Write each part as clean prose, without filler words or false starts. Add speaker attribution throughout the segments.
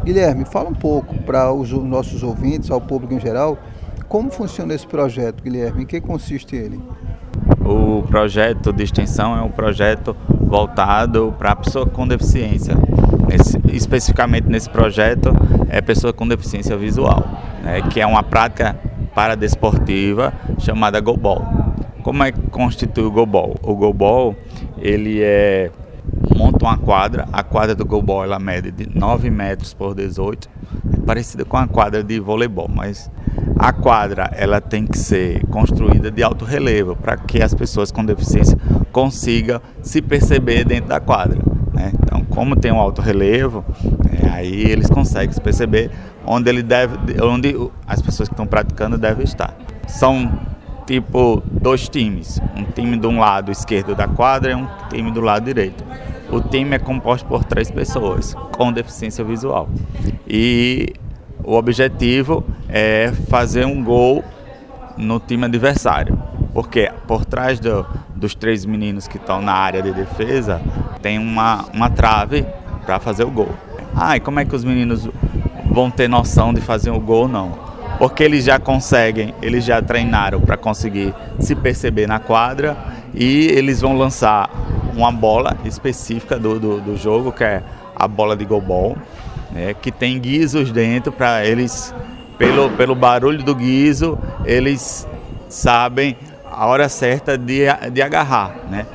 Speaker 1: Guilherme, fala um pouco para os nossos ouvintes, ao público em geral, como funciona esse projeto, Guilherme, em que consiste ele?
Speaker 2: O projeto de extensão é um projeto voltado para a pessoa com deficiência. Especificamente nesse projeto é pessoa com deficiência visual, né, que é uma prática paradesportiva chamada goalball. Como é que constitui o goalball? O goalball, ele monta uma quadra. A quadra do goalball ela mede de 9 metros por 18, é parecida com a quadra de voleibol, mas a quadra ela tem que ser construída de alto relevo para que as pessoas com deficiência consigam se perceber dentro da quadra, né? Então, como tem um alto relevo, aí eles conseguem se perceber onde as pessoas que estão praticando devem estar. São tipo 2 times, um time de um lado esquerdo da quadra e um time do lado direito. O time é composto por 3 pessoas com deficiência visual e o objetivo é fazer um gol no time adversário, porque por trás dos 3 meninos que estão na área de defesa tem uma trave para fazer o gol. E como é que os meninos vão ter noção de fazer o gol? Não, porque eles já treinaram para conseguir se perceber na quadra e eles vão lançar uma bola específica do jogo, que é a bola de goalball, né, que tem guizos dentro para eles, pelo barulho do guizo, eles sabem a hora certa de agarrar, né?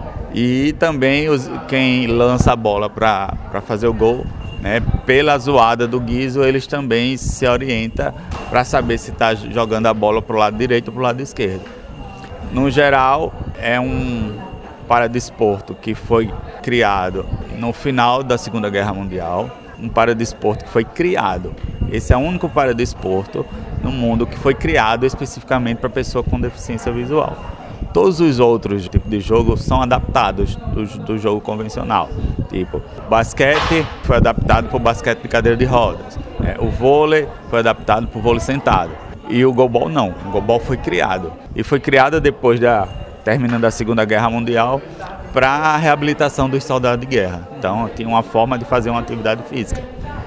Speaker 2: E também quem lança a bola para fazer o gol, né, pela zoada do guizo, eles também se orientam para saber se está jogando a bola para o lado direito ou para o lado esquerdo. No geral, é um paradesporto que foi criado no final da Segunda Guerra Mundial, um paradesporto que foi criado. Esse é o único paradesporto no mundo que foi criado especificamente para pessoa com deficiência visual. Todos os outros tipos de jogo são adaptados do jogo convencional. Tipo, basquete foi adaptado para o basquete de cadeira de rodas. O vôlei foi adaptado para o vôlei sentado. E o goalball não. O goalball foi criado. E foi criado depois terminando a Segunda Guerra Mundial para a reabilitação dos soldados de guerra. Então, tinha uma forma de fazer uma atividade física.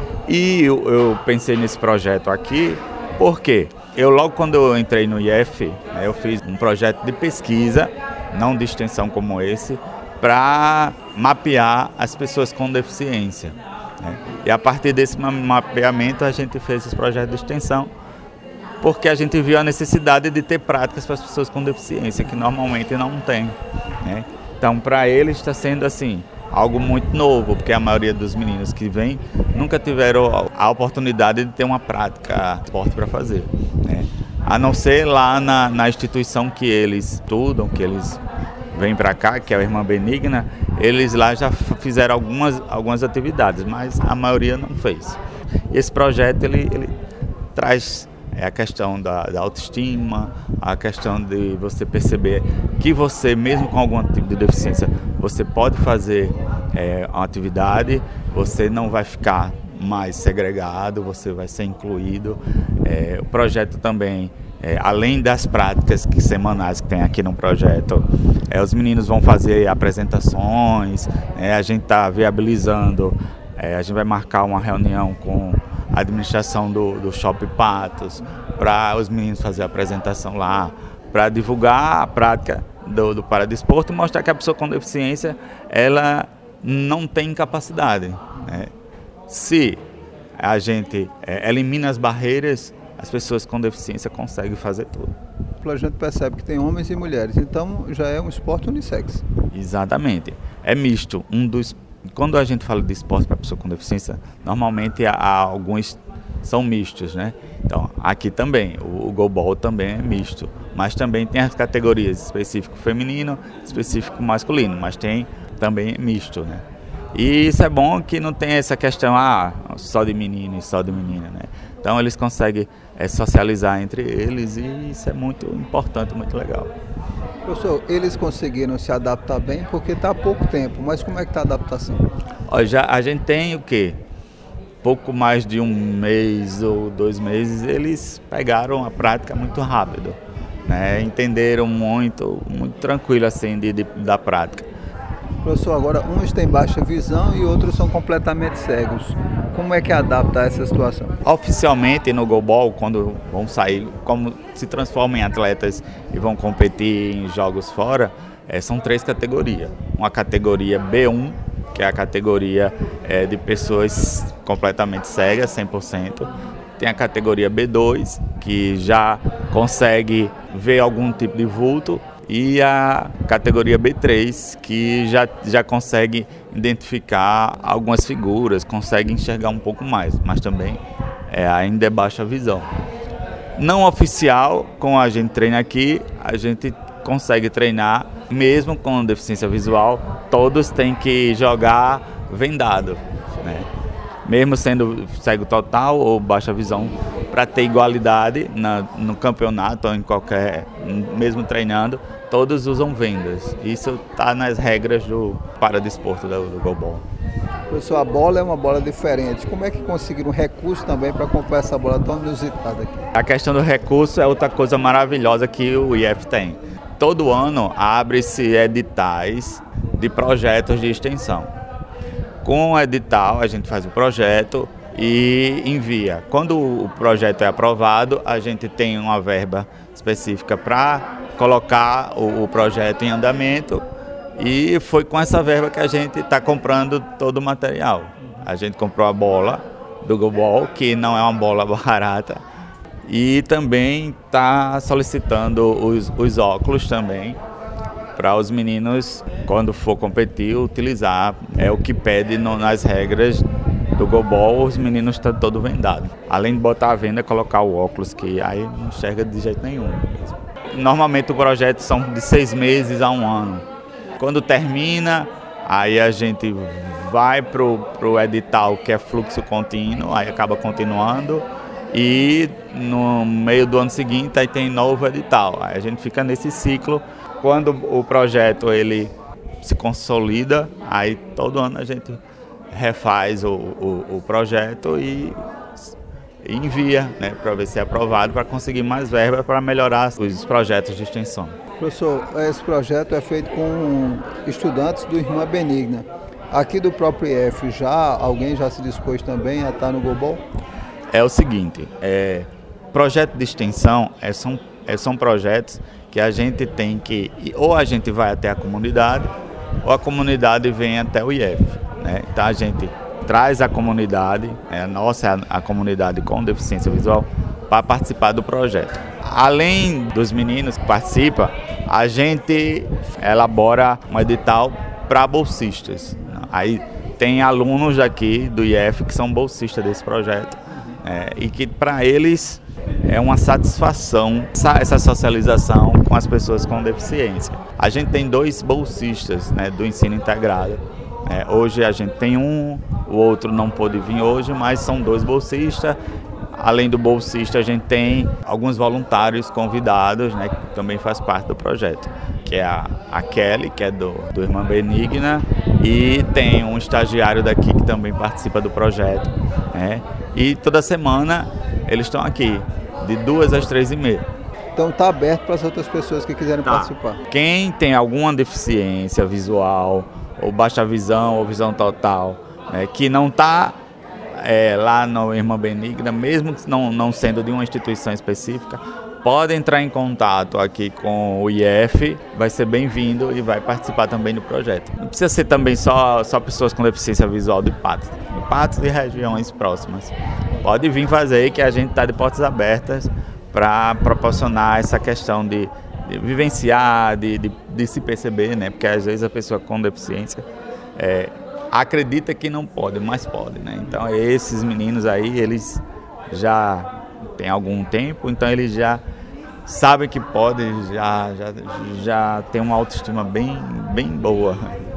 Speaker 2: E eu pensei nesse projeto aqui, porque logo quando eu entrei no IF, eu fiz um projeto de pesquisa, não de extensão como esse, para mapear as pessoas com deficiência, né? E a partir desse mapeamento a gente fez esse projeto de extensão, porque a gente viu a necessidade de ter práticas para as pessoas com deficiência, que normalmente não tem, né? Então, para eles está sendo assim, algo muito novo, porque a maioria dos meninos que vêm nunca tiveram a oportunidade de ter uma prática de esporte para fazer, né? A não ser lá na instituição que eles estudam, que eles vêm para cá, que é a Irmã Benigna, eles lá já fizeram algumas atividades, mas a maioria não fez. E esse projeto ele traz a questão da autoestima, a questão de você perceber que você, mesmo com algum tipo de deficiência, você pode fazer uma atividade, você não vai ficar mais segregado, você vai ser incluído. O projeto também, além das práticas semanais que tem aqui no projeto, os meninos vão fazer apresentações, a gente está viabilizando, a gente vai marcar uma reunião com a administração do Shopping Patos, para os meninos fazer a apresentação lá, para divulgar a prática do paradesporto e mostrar que a pessoa com deficiência ela não tem incapacidade, né? Se a gente elimina as barreiras, as pessoas com deficiência conseguem fazer tudo.
Speaker 1: A gente percebe que tem homens e mulheres, então já é um esporte unissex.
Speaker 2: Exatamente, é misto. Quando a gente fala de esporte para pessoa com deficiência, normalmente alguns são mistos, né? Então, aqui também, o goalball também é misto, mas também tem as categorias específico feminino, específico masculino, mas tem também misto, né? E isso é bom que não tem essa questão, só de menino e só de menina, né? Então, eles conseguem socializar entre eles e isso é muito importante, muito legal.
Speaker 1: Professor, eles conseguiram se adaptar bem porque está há pouco tempo, mas como é que está a adaptação?
Speaker 2: A gente tem o quê? Pouco mais de 1 mês ou 2 meses, eles pegaram a prática muito rápido, né? Entenderam muito tranquilo assim da prática.
Speaker 1: Professor, agora uns têm baixa visão e outros são completamente cegos. Como é que adapta a essa situação?
Speaker 2: Oficialmente no goalball, quando vão sair, como se transformam em atletas e vão competir em jogos fora, são 3 categorias. Uma categoria B1, que é a categoria de pessoas completamente cegas, 100%. Tem a categoria B2, que já consegue ver algum tipo de vulto. E a categoria B3, que já consegue identificar algumas figuras, consegue enxergar um pouco mais, mas também ainda é baixa visão. Não oficial, como a gente treina aqui, a gente consegue treinar, mesmo com deficiência visual, todos têm que jogar vendado, né? Mesmo sendo cego total ou baixa visão, para ter igualdade no campeonato ou em qualquer, mesmo treinando, todos usam vendas. Isso está nas regras do paradesporto do goalball.
Speaker 1: Professor, a bola é uma bola diferente. Como é que conseguiram recurso também para comprar essa bola tão inusitada aqui?
Speaker 2: A questão do recurso é outra coisa maravilhosa que o IF tem. Todo ano abre-se editais de projetos de extensão. Com o edital, a gente faz o projeto e envia. Quando o projeto é aprovado, a gente tem uma verba específica para colocar o projeto em andamento, e foi com essa verba que a gente está comprando todo o material. A gente comprou a bola do goalball, que não é uma bola barata, e também está solicitando os óculos também, para os meninos, quando for competir, utilizar. É o que pede nas regras do goalball, os meninos estão todos vendados. Além de botar a venda, colocar o óculos, que aí não enxerga de jeito nenhum. Normalmente o projeto são de 6 meses a 1 ano. Quando termina, aí a gente vai pro edital, que é fluxo contínuo, aí acaba continuando. E no meio do ano seguinte aí tem novo edital. Aí a gente fica nesse ciclo. Quando o projeto ele se consolida, aí todo ano a gente refaz o projeto e envia, né, para ver se é aprovado, para conseguir mais verba para melhorar os projetos de extensão.
Speaker 1: Professor, esse projeto é feito com estudantes do Irmã Benigna. Aqui do próprio IF, alguém já se dispôs também a estar no goalball?
Speaker 2: É o seguinte, projeto de extensão são projetos que a gente tem que, ou a gente vai até a comunidade, ou a comunidade vem até o IF, né? Então a gente traz a comunidade, a comunidade com deficiência visual, para participar do projeto. Além dos meninos que participam, a gente elabora um edital para bolsistas. Aí tem alunos daqui do IF que são bolsistas desse projeto, e que para eles é uma satisfação essa socialização com as pessoas com deficiência. A gente tem 2 bolsistas, né, do ensino integrado. Hoje a gente tem um, o outro não pôde vir hoje, mas são 2 bolsistas. Além do bolsista, a gente tem alguns voluntários convidados, né, que também faz parte do projeto, que é a Kelly, que é do Irmã Benigna, e tem um estagiário daqui que também participa do projeto, né? E toda semana eles estão aqui, de 2 às 3h30.
Speaker 1: Então está aberto para as outras pessoas que quiserem participar.
Speaker 2: Quem tem alguma deficiência visual, ou baixa visão, ou visão total, né, que não está lá no Irmã Benigna, mesmo não sendo de uma instituição específica, pode entrar em contato aqui com o IF, vai ser bem-vindo e vai participar também do projeto. Não precisa ser também só pessoas com deficiência visual de Patos e regiões próximas. Pode vir fazer, que a gente está de portas abertas para proporcionar essa questão de vivenciar, de se perceber, né? Porque às vezes a pessoa com deficiência acredita que não pode, mas pode, né? Então esses meninos aí, eles já têm algum tempo, então eles já sabem que pode, já tem uma autoestima bem boa.